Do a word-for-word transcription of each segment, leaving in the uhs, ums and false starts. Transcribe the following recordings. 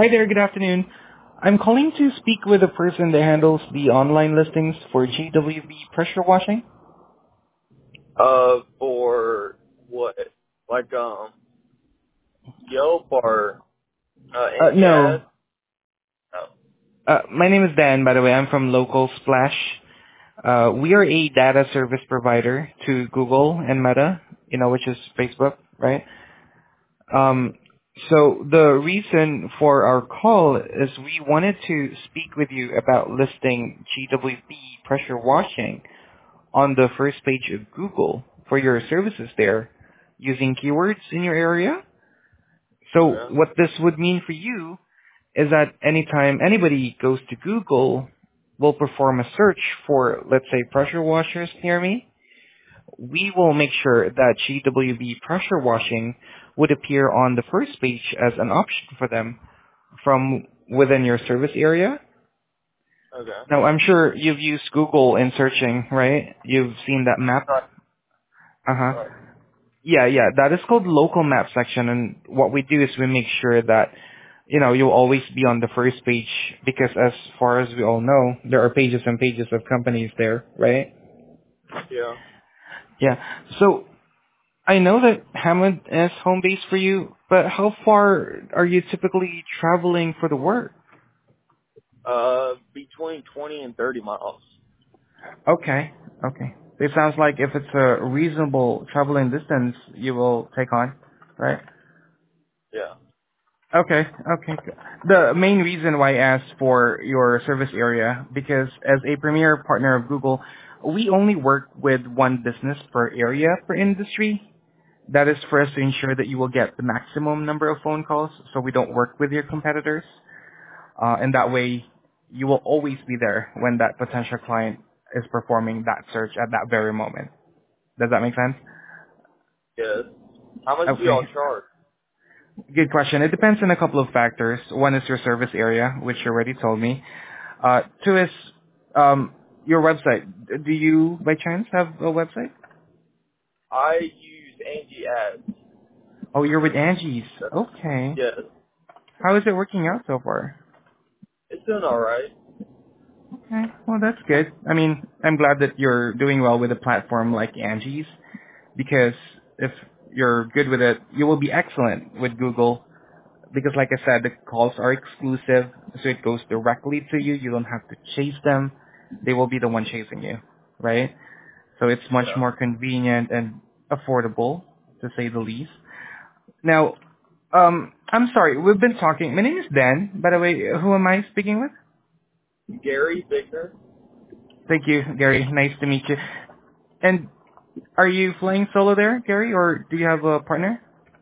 Hi there, good afternoon. I'm calling to speak with the person that handles the online listings for G W B pressure washing. Uh, for what? Like, um, Yelp or, uh, Uh, Angie Ads? no, Oh, uh, my name is Dan, by the way. I'm from Local Splash. Uh, we are a data service provider to Google and Meta, you know, which is Facebook, right? Um, so the reason for our call is we wanted to speak with you about listing G W B pressure washing on the first page of Google for your services there using keywords in your area. So okay. what this would mean for you is that anytime anybody goes to Google, will perform a search for, let's say, pressure washers near me, we will make sure that G W B pressure washing would appear on the first page as an option for them from within your service area. Okay. Now, I'm sure you've used Google in searching, right? You've seen that map. Right, Uh-huh. right. Yeah, yeah, that is called local map section, and what we do is we make sure that, you know, you'll always be on the first page, because as far as we all know, there are pages and pages of companies there, right? Yeah. Yeah, so I know that Hammond is home base for you, but how far are you typically traveling for the work? Uh, between twenty and thirty miles. Okay, okay. It sounds like if it's a reasonable traveling distance, you will take on, right? Yeah. Okay, okay. The main reason why I asked for your service area, because as a premier partner of Google, we only work with one business per area per industry. That is for us to ensure that you will get the maximum number of phone calls, so we don't work with your competitors. Uh, and that way, you will always be there when that potential client is performing that search at that very moment. Does that make sense? Yes. How much do y'all Okay. charge? Good question. It depends on a couple of factors. One is your service area, which you already told me. Uh, two is um, your website. Do you, by chance, have a website? I use Angie Ads. Oh, you're with Angie's. Okay. Yes. How is it working out so far? It's doing alright. Okay. Well, that's good. I mean, I'm glad that you're doing well with a platform like Angie's, because if you're good with it, you will be excellent with Google. Because like I said, the calls are exclusive, so it goes directly to you. You don't have to chase them. They will be the one chasing you, right? So it's much Yeah. more convenient and affordable, to say the least. Now, um, I'm sorry, we've been talking. My name is Dan, by the way. Who am I speaking with? Gary Bickner? Thank you, Gary. Nice to meet you. And are you flying solo there, Gary, or do you have a partner?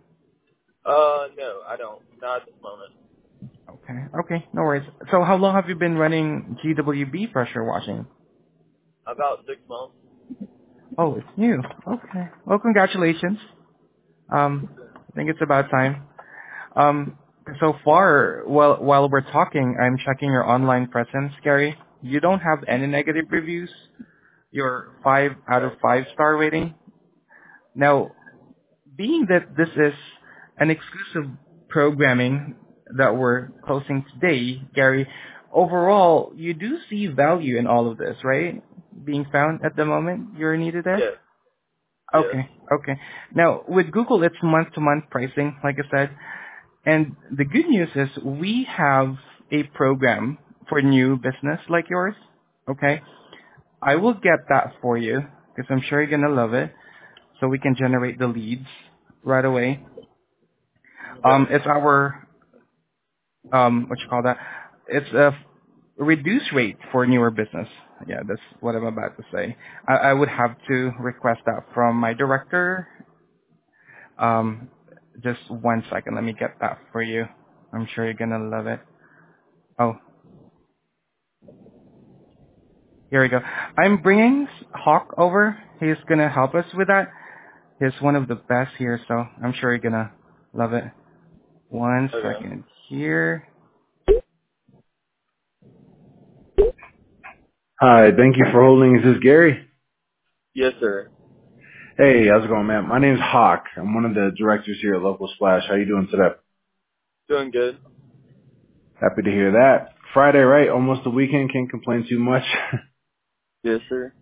Uh, no, I don't. Not at this moment. Okay, okay, no worries. So how long have you been running G W B pressure washing? About six months. Oh, it's new. Okay. Well, congratulations. Um, I think it's about time. Um, so far, while while we're talking, I'm checking your online presence, Gary. You don't have any negative reviews. You're five out of Okay. five star rating. Now, being that this is an exclusive programming that we're closing today, Gary, overall, you do see value in all of this, right? Being found at the moment, you're needed there? Yes. Yes. Okay, okay. Now, with Google, it's month-to-month pricing, like I said. And the good news is we have a program for new business like yours, okay? I will get that for you because I'm sure you're going to love it, so we can generate the leads right away. Um, Okay. it's our, um, what you call that? It's a reduced rate for newer business. Yeah, that's what I'm about to say. I, I would have to request that from my director. Um, just one second. Let me get that for you. I'm sure you're gonna love it. Oh, here we go. I'm bringing Hawk over. He's gonna help us with that. He's one of the best here, so I'm sure you're gonna love it. One Okay. second here. Hi, thank you for holding. Is this Gary? Yes, sir. Hey, how's it going, man? My name's Hawk. I'm one of the directors here at Local Splash. How you doing today? Doing good. Happy to hear that. Friday, right? Almost the weekend. Can't complain too much. Yes, sir.